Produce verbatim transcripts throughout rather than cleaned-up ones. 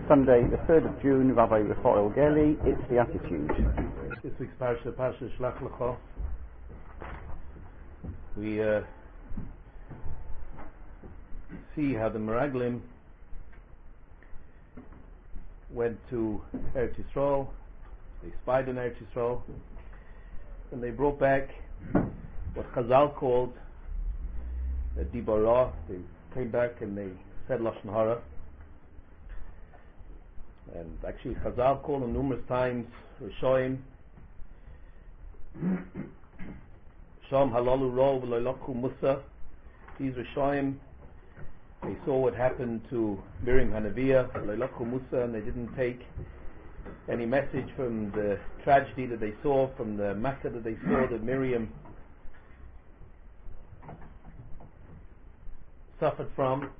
Sunday, the third of June, Rabbi Raphael Geli, it's the Attitude. This week's Parsha, Parsha Shlach Lecha. We uh, see how the Meraglim went to Eretz Yisrael, they spied on Eretz Yisrael, and they brought back what Chazal called a Dibarah. They came back and they said Lashon Hara. And actually Chazal called them numerous times Rishoim. Sham halalu ro v'loilaku musa. These Rishoim, they saw what happened to Miriam Hanaviah, v'loilaku musa, and they didn't take any message from the tragedy that they saw, from the massacre that they saw that Miriam suffered from.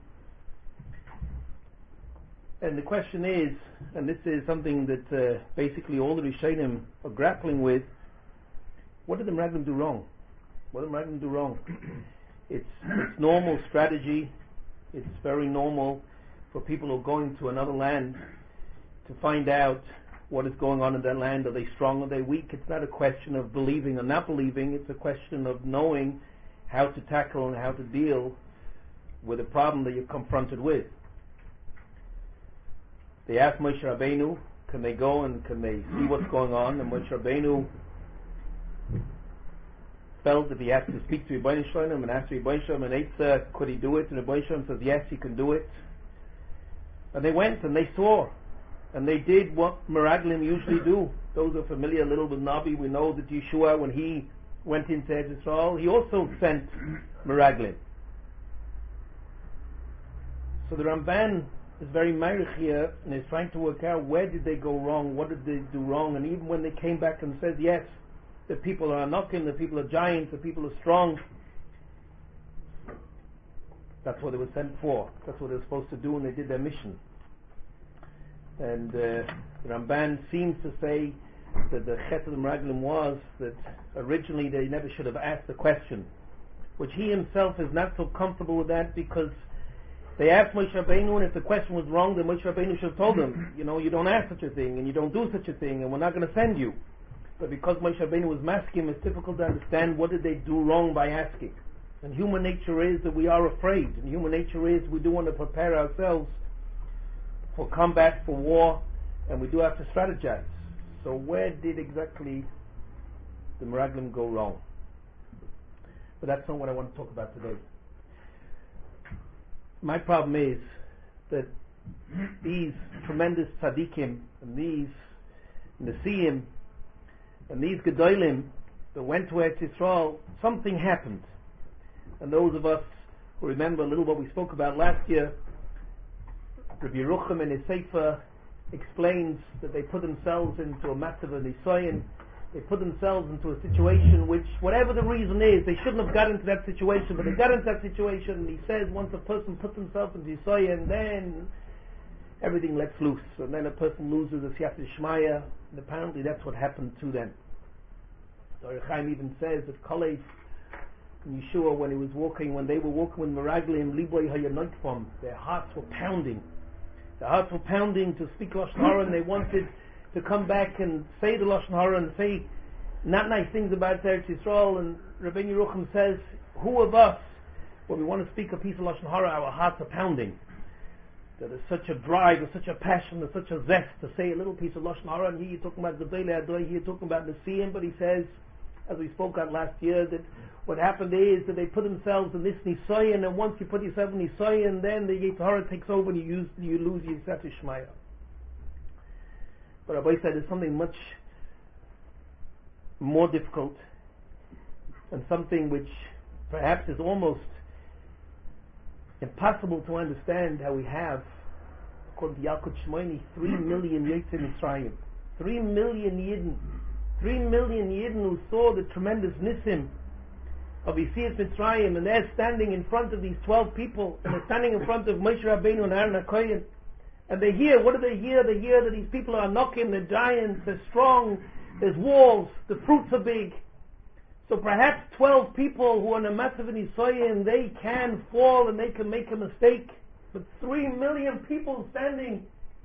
And the question is, and this is something that uh, basically all the Rishonim are grappling with, what did the Meraglim do wrong? What did the Meraglim do wrong? It's, it's normal strategy. It's very normal for people who are going to another land to find out what is going on in that land. Are they strong? Are they weak? It's not a question of believing or not believing. It's a question of knowing how to tackle and how to deal with a problem that you're confronted with. They asked Moshe Rabbeinu, can they go and can they see what's going on? And Moshe Rabbeinu felt that he had to speak to Rebbeinu Shalom and ask Rebbeinu Shalom and Eitzah, could he do it? And Rebbeinu Shalom says, yes, he can do it. And they went and they saw. And they did what Meraglim usually do. Those who are familiar a little with Nabi, we know that Yeshua, when he went into Eretz Yisrael, he also sent Meraglim. So the Ramban is very meirich here and is trying to work out where did they go wrong, what did they do wrong, and even when they came back and said, yes, the people are knocking, the people are giants, the people are strong, that's what they were sent for, that's what they were supposed to do, and they did their mission. And uh, the Ramban seems to say that the Chet of the Meraglim was that originally they never should have asked the question, which he himself is not so comfortable with that, because they asked Moshe Rabbeinu, and if the question was wrong, then Moshe Rabbeinu should have told them, you know, you don't ask such a thing, and you don't do such a thing, and we're not going to send you. But because Moshe Rabbeinu was masking, it's difficult to understand what did they do wrong by asking. And human nature is that we are afraid, and human nature is we do want to prepare ourselves for combat, for war, and we do have to strategize. So where did exactly the Meraglim go wrong? But that's not what I want to talk about today. My problem is that these tremendous tzaddikim and these Nesiim and these Gedolim that went to Eretz Yisrael, something happened. And those of us who remember a little what we spoke about last year, Rabbi Yerucham in his Sefer explains that they put themselves into a massive nisayon. They put themselves into a situation which, whatever the reason is, they shouldn't have got into that situation, but they got into that situation, and he says once a person puts himself into nisayon, then everything lets loose, and then a person loses a siyata shmaya, and apparently that's what happened to them. Dor Chaim even says that Kalev and Yeshua, when he was walking, when they were walking with Meraglim, Liboy Hayanoitfam, their hearts were pounding. Their hearts were pounding to speak Lashon Hara, and they wanted to come back and say the Lashon Hara and say not nice things about Eretz Yisrael. And Rabbi Yerucham says, who of us, when we want to speak a piece of Lashon Hara, our hearts are pounding? That there's such a drive, there's such a passion, there's such a zest to say a little piece of Lashon Hara, and here you're talking about Gedolei Adoy, here you're talking about Nesiim, but he says, as we spoke about last year, that what happened is that they put themselves in this nisayon, and once you put yourself in nisayon, then the Yetzer Hara takes over and you, use, you lose your siyata shmaya. But Rabbi said there's something much more difficult, and something which perhaps is almost impossible to understand, how we have, according to Yalkut Shmoini, three million Yitzim Mitzrayim. Three million Yidden. Three million Yidden who saw the tremendous Nisim of Yetzias Mitzrayim, and they're standing in front of these twelve people, and they're standing in front of Moshe Rabbeinu and Aaron HaKohen. And they hear, what do they hear? They hear that these people are knocking, they're giants, they're strong, there's walls, the fruits are big. So perhaps twelve people who are in a massive nisayon, they can fall and they can make a mistake. But three million people standing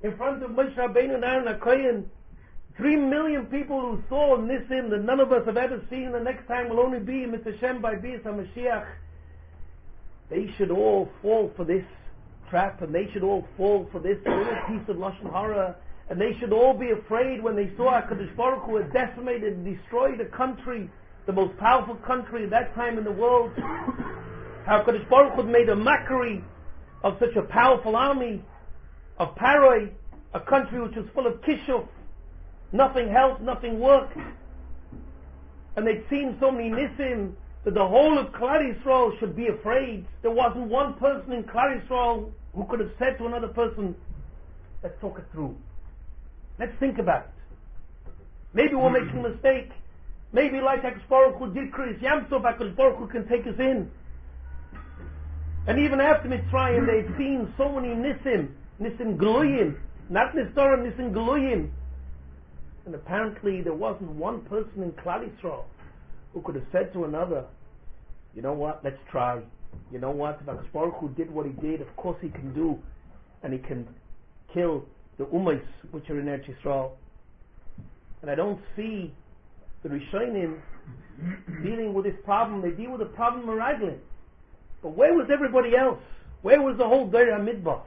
in front of Moshe Rabbeinu and Aaron HaKohen. Three million people who saw Nisim that none of us have ever seen. The next time will only be Mister Shem by Bias HaMashiach. They should all fall for this trap, and they should all fall for this little piece of Lashon Hara, and they should all be afraid when they saw HaKadosh Baruch Hu had decimated and destroyed a country, the most powerful country at that time in the world. How HaKadosh Baruch Hu had made a mockery of such a powerful army, of Paroi, a country which was full of kishuf. Nothing helped, nothing worked. And they'd seen so many nisim that the whole of Klal Yisrael should be afraid. There wasn't one person in Klal Yisrael who could have said to another person, let's talk it through. Let's think about it. Maybe we're making a mistake. Maybe like HaKadosh Baruch Hu did Kriyas Yam Sov, HaKadosh Baruch Hu can take us in. And even after Mitzrayim, they'd seen so many nisim, nisim gluyim, not nistorim, nisim gluyim. And apparently there wasn't one person in Klal Yisrael who could have said to another, you know what, let's try. You know what, if HaKadosh Baruch Hu did what he did, of course he can do, and he can kill the Ummos which are in Eretz Yisrael. And I don't see the Rishonim dealing with this problem. They deal with the problem Meraglim. But where was everybody else? Where was the whole Deir HaMidbar?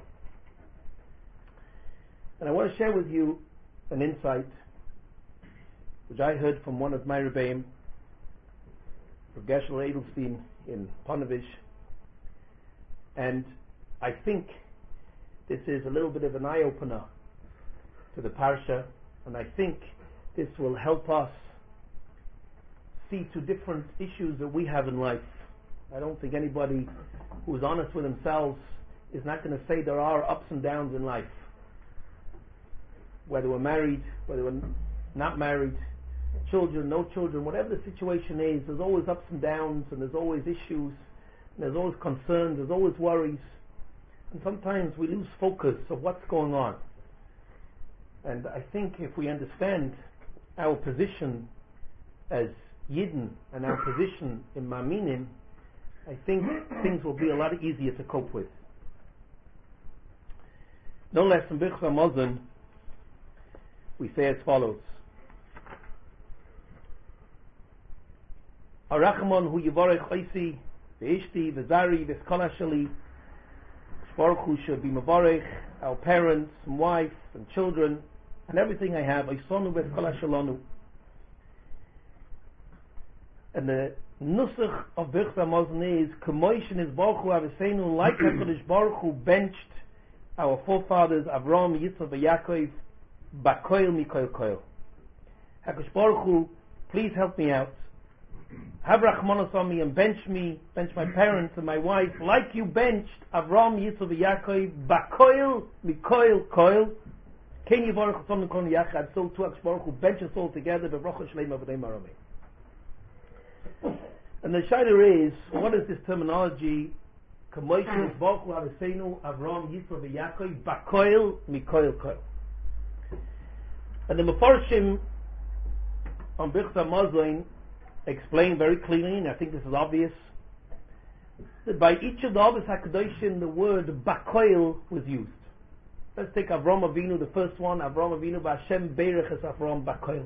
And I want to share with you an insight which I heard from one of my Rebbeim, Rav Gershel Edelstein in Ponevezh, and I think this is a little bit of an eye-opener to the Parsha, and I think this will help us see two different issues that we have in life. I don't think anybody who is honest with themselves is not going to say there are ups and downs in life. Whether we're married, whether we're not married, children, no children, whatever the situation is, there's always ups and downs, and there's always issues, and there's always concerns, there's always worries, and sometimes we lose focus of what's going on. And I think if we understand our position as Yidden and our position in Ma'aminim, I think things will be a lot easier to cope with. No less than Birchas Hamazon, we say as follows: Arachmon hu yivarech oisi ve'ishti ve'zari ve'skala sheli. Baruch Hu should be mavarech our parents and wife and children and everything I have. Oisonu ve'skala shelonu. And the nusach of Birchas Hamazon is Kamoishin is Baruch Hu Aviseinu, like HaKadosh Baruch Hu benched our forefathers Avram, Yitzchak, and Yaakov, Bakoil Mikoil Koil. HaKadosh Baruch Hu, please help me out. Have Rachmanos on me and bench me, bench my parents and my wife, like you benched Avram, Yitzchak, and Yaakov, Bakoil Mikoil Koil. Ken Yivarech Otam Nikon Yachad, so too HaKadosh Baruch Hu bench us all together, B'Rocha Shleima V'dei Maramei. And the shaila is, what is this terminology? Kamoishin Baruch Hu Aviseinu, Avram, Yitzchak, and Yaakov, Bakoil Mikoil Koil. And the Mefarshim on Birchas Hamazon explain very clearly, and I think this is obvious, that by each of the Avos HaKadoshim the word Bakoil was used. Let's take Avram Avinu, the first one, Avram Avinu, B'Hashem Beirech es Avram Bakoil.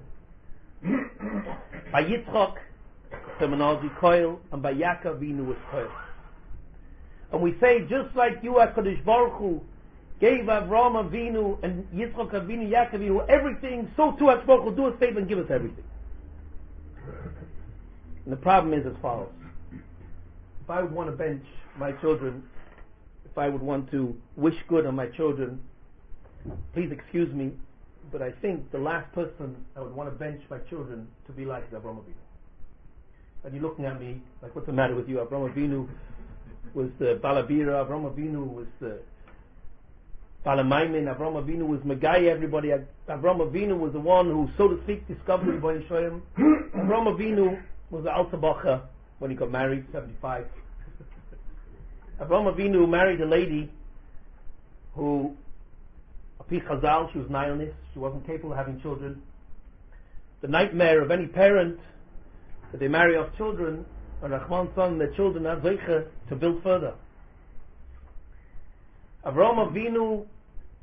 By Yitzchak, terminology Koil, and by Yaakov Avinu was Koil. And we say, just like you, HaKadosh Baruch Hu, gave Avram Avinu and Yitzchak Avinu, Yaakov Avinu everything, so too HaKadosh Baruch Hu do us a favor and give us everything. And the problem is as follows: if I would want to bench my children, if I would want to wish good on my children, please excuse me, but I think the last person I would want to bench my children to be like is Avram Avinu. And you're looking at me like, what's the matter with you? Avram Avinu was the Balabira, Avram Avinu was the Balamaimin, Avram Avinu was Magai, everybody. Avram Avinu was the one who, so to speak, discovered the Bnei Shoyim. Avram Avinu was the Alta Bacha when he got married, seventy-five. Avram Avinu married a lady who, Api Chazal, she was nihilist, she wasn't capable of having children. The nightmare of any parent, that they marry off children, and Rahman's son, their children are zeicha to build further. Avram Avinu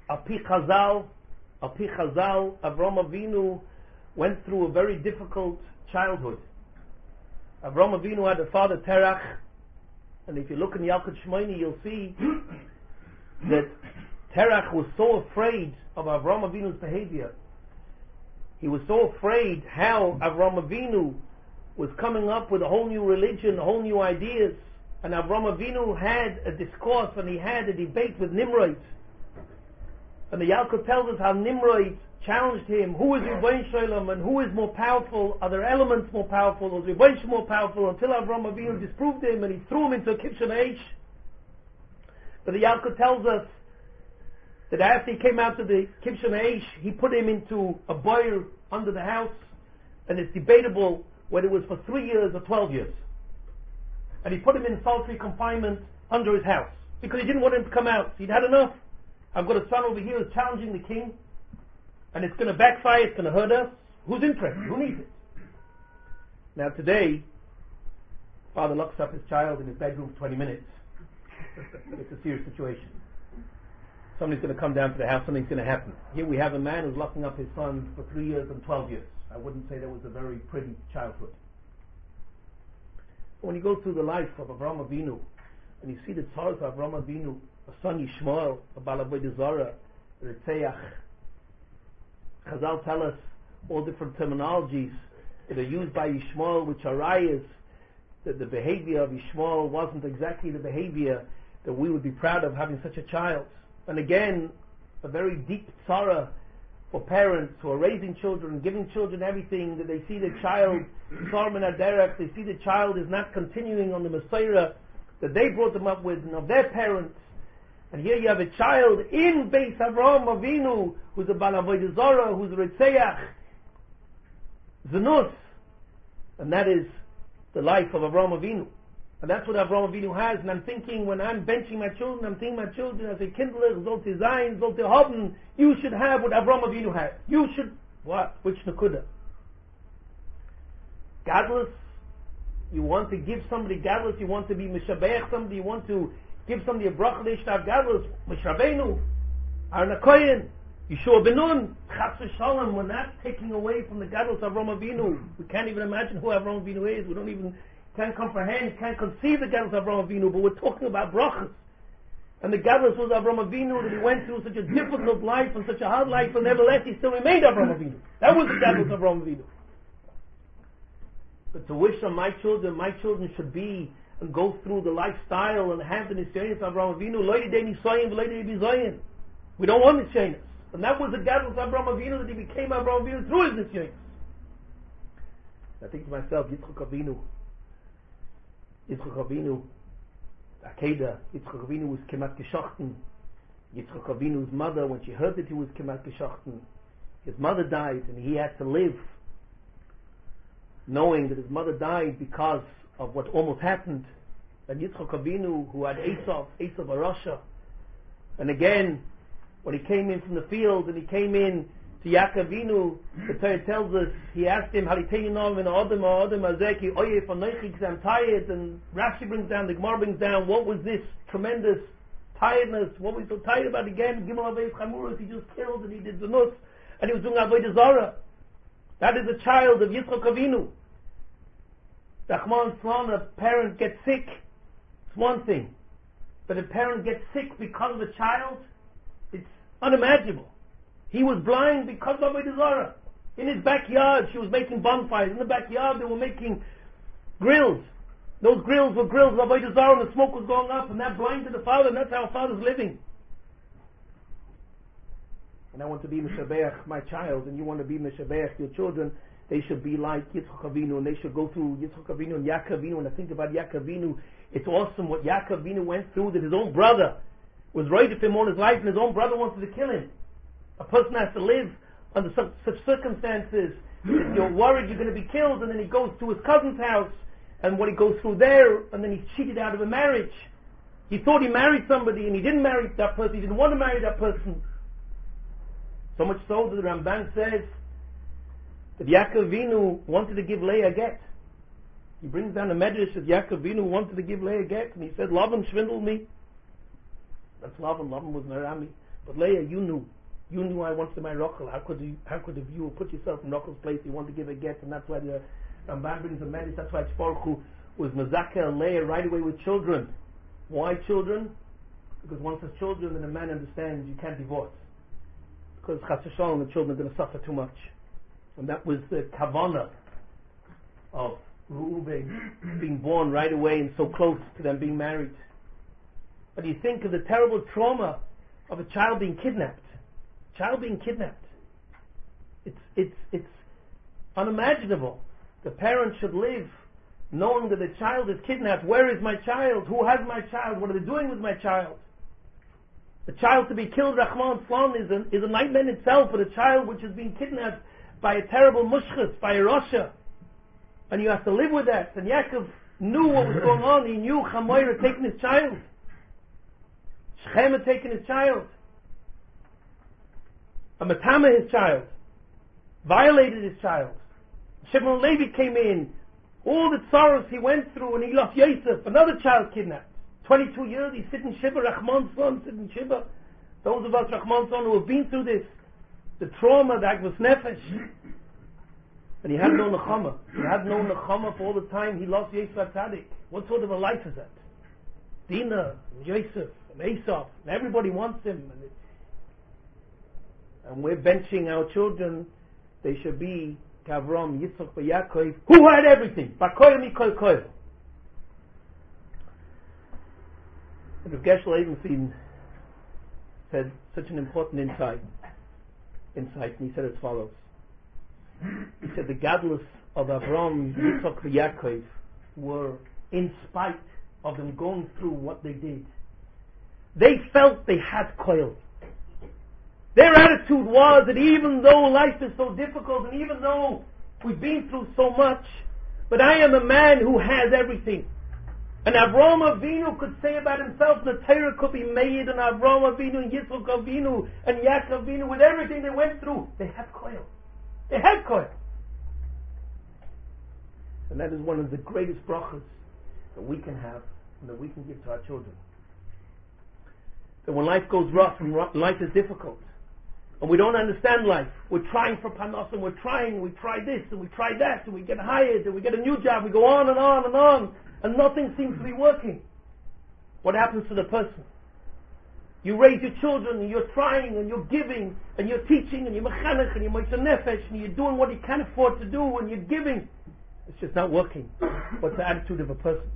Api Chazal, Api Chazal, Avram Avinu went through a very difficult childhood. Avram Avinu had a father Terach, and if you look in Yalkut Shmoini, you'll see that Terach was so afraid of Avram Avinu's behavior. He was so afraid how Avram Avinu was coming up with a whole new religion, a whole new ideas. And Avram Avinu had a discourse and he had a debate with Nimrod. And the Yalkut tells us how Nimrod challenged him, who is Rebbein Shalom and who is more powerful? Are there elements more powerful? Or is Rebbein more powerful? Until Avram Avinu disproved him and he threw him into a Kibshan Eish. But the Yalkut tells us that after he came out to the Kibshan Eish, he put him into a boir under the house, and it's debatable whether it was for three years or twelve years. And he put him in solitary confinement under his house because he didn't want him to come out. He'd had enough. I've got a son over here who's challenging the king, and it's going to backfire, it's going to hurt us. Who's interested? Who needs it? Now today, father locks up his child in his bedroom for twenty minutes. It's a serious situation. Somebody's going to come down to the house, something's going to happen. Here we have a man who's locking up his son for three years and twelve years. I wouldn't say that was a very pretty childhood. But when you go through the life of Avram Avinu, and you see the tzars of Avram Avinu, a son Yishmael, a Baal Avodah Zarah, a Ritzeach, Chazal tell us all different terminologies that are used by Yishmael, which are rayas, that the behavior of Yishmael wasn't exactly the behavior that we would be proud of having such a child. And again, a very deep tzara for parents who are raising children, giving children everything, that they see the child, Sarman Aderech, they see the child is not continuing on the Messiah that they brought them up with and of their parents. And here you have a child in Beis Avram Avinu, who's a Baal Avodah Zarah, who's a Ritzeach, Zanus. And that is the life of Avram Avinu. And that's what Avram Avinu has. And I'm thinking, when I'm benching my children, I'm thinking my children as a kindler, zolte sein, zolte haben, you should have what Avram Avinu had. You should, what? Which nakuda? Godless? You want to give somebody godless, you want to be mishabeach somebody, you want to give somebody a bracha leishtav godless, mishrabenu, Arna Koyen, Yeshua ben Nun, Chas v'Shalom. We're not taking away from the godless of Avram Avinu. We can't even imagine who Avram Avinu is. We don't even can't comprehend, can't conceive the gadlus of Avram Avinu, but we're talking about brachas. And the gadlus was Avram Avinu, that he went through such a difficult life and such a hard life, and nevertheless he still remained Avram Avinu. That was the gadlus of Avram Avinu. But to wish on my children, my children should be and go through the lifestyle and have the nisyonis of Avram Avinu, lo yidei nisoyin v'lo yidei bizoyin. We don't want nisyonis. And that was the gadlus of Avram Avinu, that he became Avram Avinu through his nisyonis. I think to myself, Yitzchak Avinu, Yitzchak Avinu, Akedah, Yitzchak Avinu was kemat geschochten. Yitzchak Avinu's mother, when she heard that he was kemat geschochten, his mother died and he had to live knowing that his mother died because of what almost happened. And Yitzchak Avinu, who had Esav, Esav Arasha, and again, when he came in from the field and he came in to Yaakov Avinu, the Torah tells us, he asked him, Haliteinu min Adam Adam Azeki Oyef Anoichi, because I'm tired. And Rashi brings down, the Gemara brings down, what was this tremendous tiredness? What was he so tired about again? Gimel Aveis Chamuros, he just killed and he did Zanus, and he was doing Avodah Zarah. That is a child of Yitzchak Avinu. Rahman Slan, a parent gets sick, it's one thing. But a parent gets sick because of a child, it's unimaginable. He was blind because of Avodah Zarah. In his backyard, she was making bonfires. In the backyard, they were making grills. Those grills were grills of Avodah Zarah, and the smoke was going up, and that blinded the father, and that's how a father's living. And I want to be Meshabeach, my child, and you want to be Meshabeach, your children. They should be like Yitzchak Avinu, and they should go through Yitzchak Avinu and Yaakov Avinu. When I think about Yaakov Avinu, it's awesome what Yaakov Avinu went through, that his own brother was right with him all his life, and his own brother wanted to kill him. A person has to live under such, such circumstances. You're worried you're going to be killed, and then he goes to his cousin's house, and what he goes through there, and then he's cheated out of a marriage. He thought he married somebody, and he didn't marry that person. He didn't want to marry that person. So much so that the Ramban says that Yaakov Avinu wanted to give Leah a get. He brings down a medrash that Yaakov Avinu wanted to give Leah a get, and he said, Lavan swindled me. That's Lavan. Lavan was an Arami. But Leah, you knew. You knew I wanted to marry Rachel. How could you, how could you put yourself in Rachel's place? You want to give a get, and that's why the Ramban brings a marriage. That's why Baruch Hu was Mazaka and Leah right away with children. Why children? Because once there's children, then a man understands you can't divorce. Because Chas v'Shalom, the children are going to suffer too much. And that was the kavanah of Reuben being born right away and so close to them being married. But you think of the terrible trauma of a child being kidnapped. Child being kidnapped. It's it's it's unimaginable. The parent should live knowing that the child is kidnapped. Where is my child? Who has my child? What are they doing with my child? The child to be killed, Rahman Islam, is a, is a nightmare in itself, but a child which is being kidnapped by a terrible mushchas, by a Rasha. And you have to live with that. And Yaakov knew what was going on. He knew Chamoir had taken his child. Shechem had taken his child. And Matama his child. Violated his child. Shimon Levi came in. All the sorrows he went through, and he lost Yosef, another child kidnapped. twenty-two years, he's sitting Shiva, Rahman's son, sitting Shiva. Those of us, Rahman's son, who have been through this, the trauma, the Agvas Nefesh. And he had no Nechama. He had no Nechama for all the time he lost Yosef HaTzadik. What sort of a life is that? Dinah, and Yosef, and Esau, and everybody wants him. And, it, and we're benching our children. They should be Kavram, Yitzchak, Yaakov, who had everything. Bakoy Mikol Koy. And Rav Gershel Eisenstein said such an important insight, insight, and he said as follows. He said the gadlus of Avram, Yitzchak, and Yaakov were in spite of them going through what they did. They felt they had koil. Their attitude was that even though life is so difficult, and even though we've been through so much, but I am a man who has everything. And Avraham Avinu could say about himself, the Torah could be made, and Avraham Avinu, and Yitzchak Avinu, and Yaakov Avinu, with everything they went through, they had koil. They had koil. And that is one of the greatest brachas that we can have, and that we can give to our children. That when life goes rough, and life is difficult, and we don't understand life, we're trying for panos, and we're trying, we try this, and we try that, and we get hired, and we get a new job, we go on and on and on, and nothing seems to be working. What happens to the person? You raise your children, and you're trying, and you're giving, and you're teaching, and you're mechanech, and you're moitzah nefesh, and you're doing what you can afford to do, and you're giving. It's just not working. What's the attitude of a person?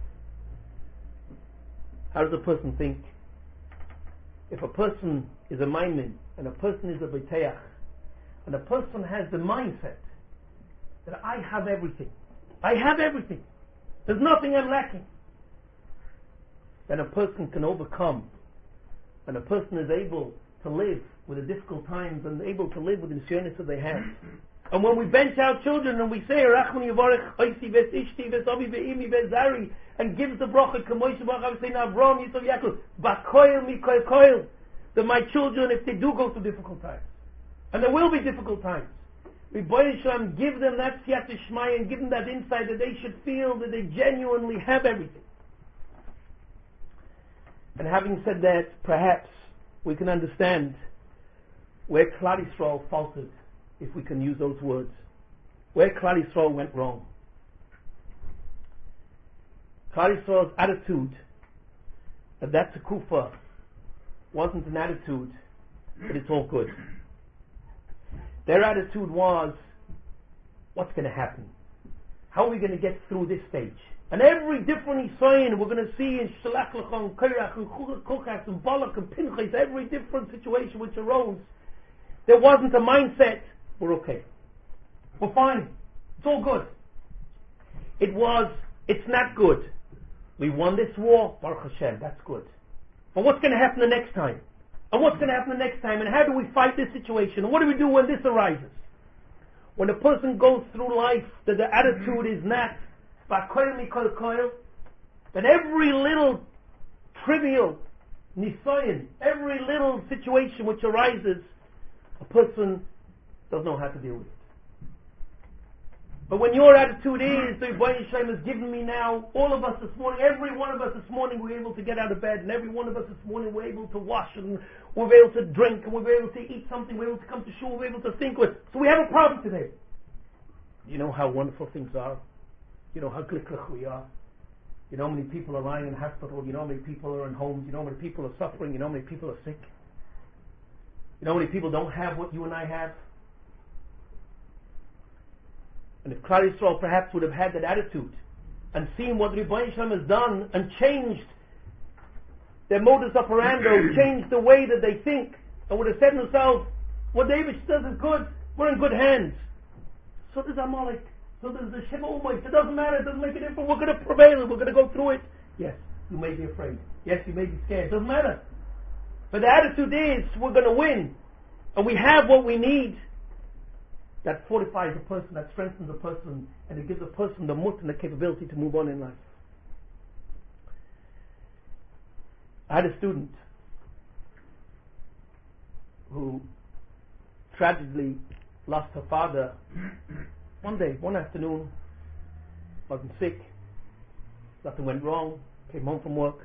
How does a person think? If a person is a maimin, and a person is a beteach, and a person has the mindset that I have everything, I have everything, there's nothing I'm lacking, then a person can overcome, and a person is able to live with the difficult times, and able to live with the nisyonis that they have. And when we bench our children and we say Rachman Yivarech Oisi Ves Ishti Ves Ovi Ve'imi Ves Zari, and gives the bracha Kamoish Baruch Say Avram Yitzchak Yaakov Bakoil Mikoil Koil, that my children, if they do go through difficult times, and there will be difficult times, Rebbeinu Shalom, give them that siyata shmaya, and give them that insight that they should feel that they genuinely have everything. And having said that, perhaps we can understand where Klal Yisrael faltered, if we can use those words. Where Klal Yisrael went wrong. Klal Yisrael's attitude that that's a kufa wasn't an attitude that it's all good. Their attitude was, what's going to happen? How are we going to get through this stage? And every different Yisayin we're going to see in Shalach Lachon, Kairach, and Kuchas, and Balak, and Pinchas, every different situation which arose, there wasn't a mindset, we're okay. We're fine. It's all good. It was, it's not good. We won this war, Baruch Hashem, that's good. But what's going to happen the next time? And what's going to happen the next time? And how do we fight this situation? And what do we do when this arises? When a person goes through life, that the attitude is not Bakoil Mikol Koil, that every little trivial nisayon, every little situation which arises, a person doesn't know how to deal with it. But when your attitude is, the Rebbeinu Shalom has given me now, all of us this morning, every one of us this morning, we're able to get out of bed, and every one of us this morning, we're able to wash, and we're able to drink, and we're able to eat something, we're able to come to shul, we're able to think with. So we have a problem today. You know how wonderful things are. You know how glücklich we are. You know how many people are lying in hospital. You know how many people are in homes. You know how many people are suffering. You know how many people are sick. You know how many people don't have what you and I have. And if Klal Yisrael perhaps would have had that attitude and seen what Rebbeinu Shalom has done and changed their modus operandi, changed the way that they think, and would have said to themselves, what David does is good, we're in good hands. So does Amalek. So does the Sheva Umayt. It doesn't matter, it doesn't make a difference, we're going to prevail, we're going to go through it. Yes, you may be afraid. Yes, you may be scared. It doesn't matter. But the attitude is, we're going to win. And we have what we need. That fortifies a person, that strengthens a person, and it gives a person the mut and the capability to move on in life. I had a student who tragically lost her father one day, one afternoon, wasn't sick, nothing went wrong, came home from work,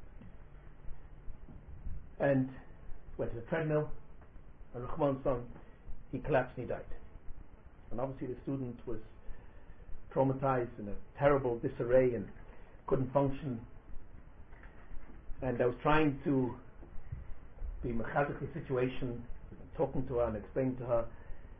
and went to the treadmill, and Rahman's son, he collapsed and he died. And obviously the student was traumatized in a terrible disarray and couldn't function. And I was trying to be mechazik the situation, talking to her and explaining to her,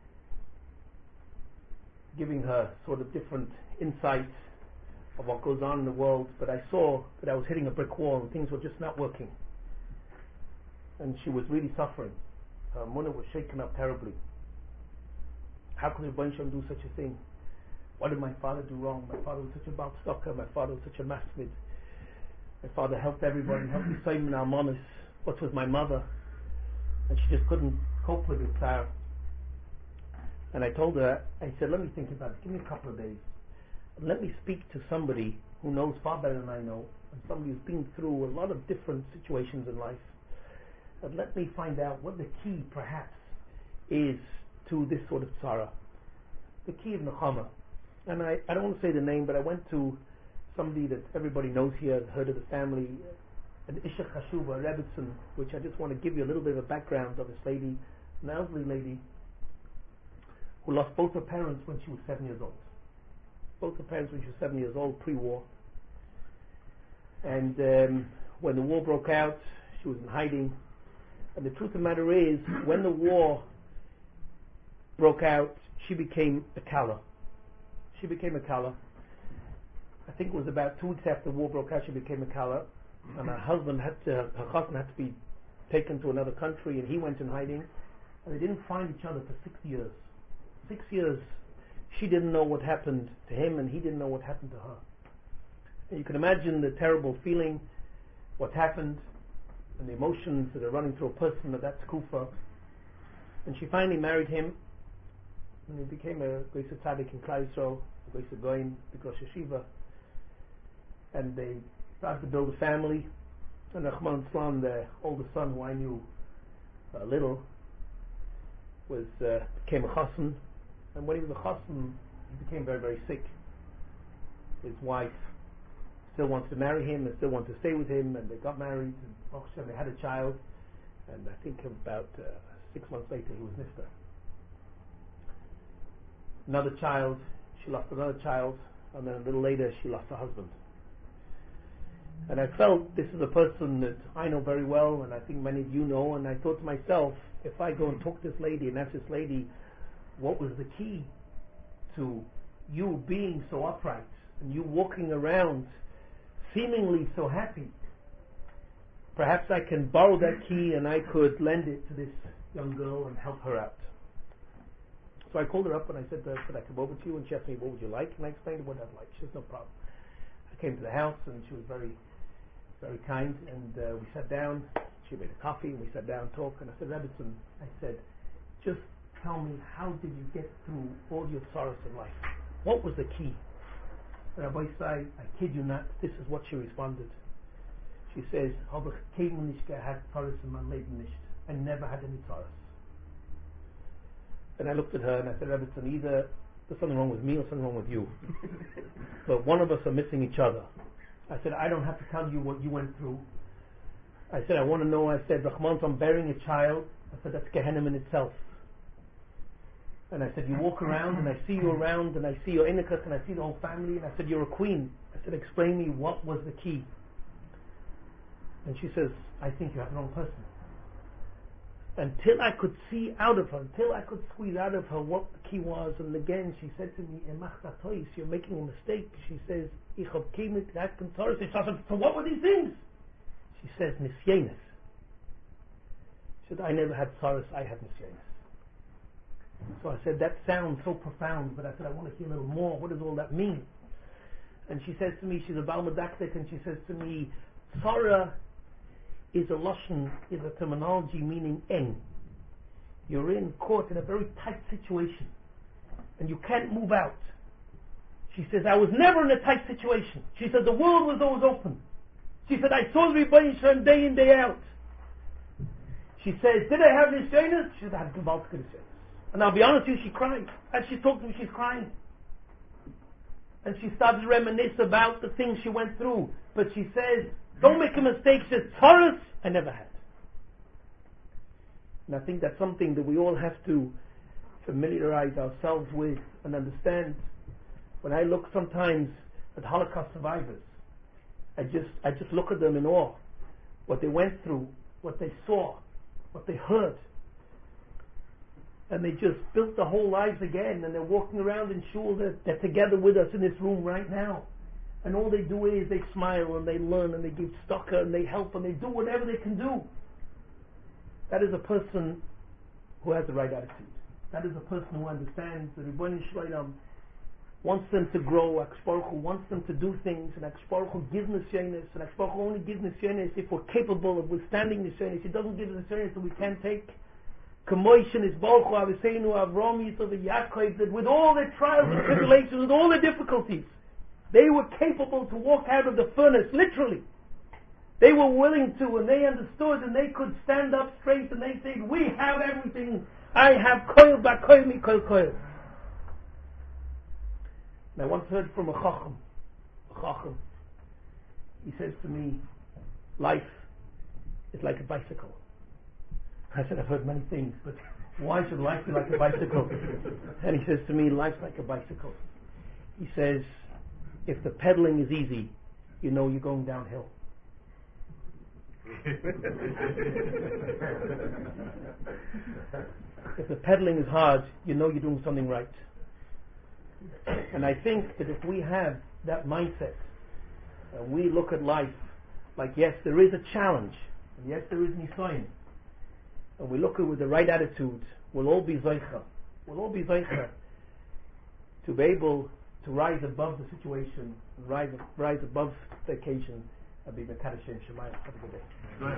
giving her sort of different insights of what goes on in the world. But I saw that I was hitting a brick wall and things were just not working. And she was really suffering. Her munah was shaken up terribly. How could Rebbeinu Shalom do such a thing? What did my father do wrong? My father was such a bal tzedakah. My father was such a masmid. My father helped everybody, helped me save in Almanis. What was my mother? And she just couldn't cope with it, Sarah. And I told her, I said, let me think about it. Give me a couple of days. And let me speak to somebody who knows far better than I know, and somebody who's been through a lot of different situations in life. And let me find out what the key, perhaps, is to this sort of tzara. The key of Nechama. And I, I don't want to say the name, but I went to somebody that everybody knows here, heard of the family, an Isha Chashuva, Rebbitzin, which I just want to give you a little bit of a background of this lady, an elderly lady, who lost both her parents when she was seven years old. Both her parents when she was seven years old, pre-war. And um, when the war broke out, she was in hiding. And the truth of the matter is, when the war broke out, she became a kala. She became a kala. I think it was about two weeks after the war broke out, she became a kala. And her husband had to, her husband had to be taken to another country, and he went in hiding. And they didn't find each other for six years. Six years, she didn't know what happened to him, and he didn't know what happened to her. And you can imagine the terrible feeling, what happened, and the emotions that are running through a person of that kufa. And she finally married him, and he became a Geis Tzaddik in Klal Yisrael, a Geis Goin, the Rosh Yeshiva. And they started to build a family. And Rahman Islam, the oldest son, who I knew a little, was uh, became a chassan. And when he was a chassan, he became very, very sick. His wife still wants to marry him and still wants to stay with him, and they got married, and oh, they had a child. And I think about uh, six months later, he was niftar. Another child, she lost another child, and then a little later, she lost her husband. And I felt this is a person that I know very well, and I think many of you know, and I thought to myself, if I go and talk to this lady and ask this lady, what was the key to you being so upright, and you walking around seemingly so happy? Perhaps I can borrow that key and I could lend it to this young girl and help her out. So I called her up and I said to her, could I come over to you? And she asked me, what would you like? And I explained what I'd like. She said, no problem. I came to the house and she was very, very kind, and uh, we sat down. She made a coffee and we sat down and talked. And I said, Rebbitzin, I said, just tell me, how did you get through all your sorrows in life? What was the key? And Rabbi Sai, I kid you not, this is what she responded. She says, I never had any sorrows. And I looked at her and I said, Rebbitzin, either there's something wrong with me or something wrong with you. But one of us are missing each other. I said, I don't have to tell you what you went through. I said, I want to know. I said, Rahman, I'm burying a child. I said, that's Gehenna in itself. And I said, you walk around and I see you around and I see your inikas and I see the whole family. And I said, you're a queen. I said, explain me what was the key. And she says, I think you have the wrong person. Until I could see out of her, until I could squeeze out of her what the key was. And again, she said to me, you're making a mistake. She says, ich hab kemet ratken tzaros. I said, so what were these things? She says, nisyenis. She said, I never had tzaros, I had nisyenis. So I said, that sounds so profound, but I said, I want to hear a little more. What does all that mean? And she says to me, she's a Baal Medakdek, and she says to me, tzara is a lashon, is a terminology meaning en. You're in caught in a very tight situation, and you can't move out. She says, I was never in a tight situation. She said, the world was always open. She said, I saw the Rebbeinu Shalom day in, day out. She says, did I have nisyonos? She said, I had Gevaldige nisyonos. And I'll be honest with you, she cried. As she talked to me, she's crying. And she started to reminisce about the things she went through. But she says, don't make a mistake. She said, tzaros, I never had. And I think that's something that we all have to familiarize ourselves with and understand. When I look sometimes at Holocaust survivors, I just I just look at them in awe. What they went through, what they saw, what they heard. And they just built their whole lives again, and they're walking around in shul. They're, they're together with us in this room right now. And all they do is they smile and they learn and they give tzedakah and they help and they do whatever they can do. That is a person who has the right attitude. That is a person who understands that Rebbeinu Shalom wants them to grow. HaKadosh Baruch Hu wants them to do things, and HaKadosh Baruch Hu gives nisyonos, and HaKadosh Baruch Hu only gives nisyonos if we're capable of withstanding nisyonos. He doesn't give nisyonos that we can't take. Kamoishin is Baruch Hu Aviseinu Avram Yitzchak Yaakov, that with all their trials and tribulations, with all their difficulties, they were capable to walk out of the furnace, literally. They were willing to, and they understood, and they could stand up straight, and they said, we have everything. I have koil ba'koil mi koil koil. And I once heard from a chacham, a chacham. He says to me, life is like a bicycle. I said, I've heard many things, but why should life be like a bicycle? And he says to me, life's like a bicycle. He says, if the pedaling is easy, you know you're going downhill. If the pedaling is hard, you know you're doing something right. And I think that if we have that mindset, and we look at life like, yes, there is a challenge, and yes, there is nisayon, and we look at it with the right attitude, we'll all be zoicha. We'll all be zoicha to be able to rise above the situation, rise rise above the occasion, and be mekadosh Shem Shemayim. Have a good day.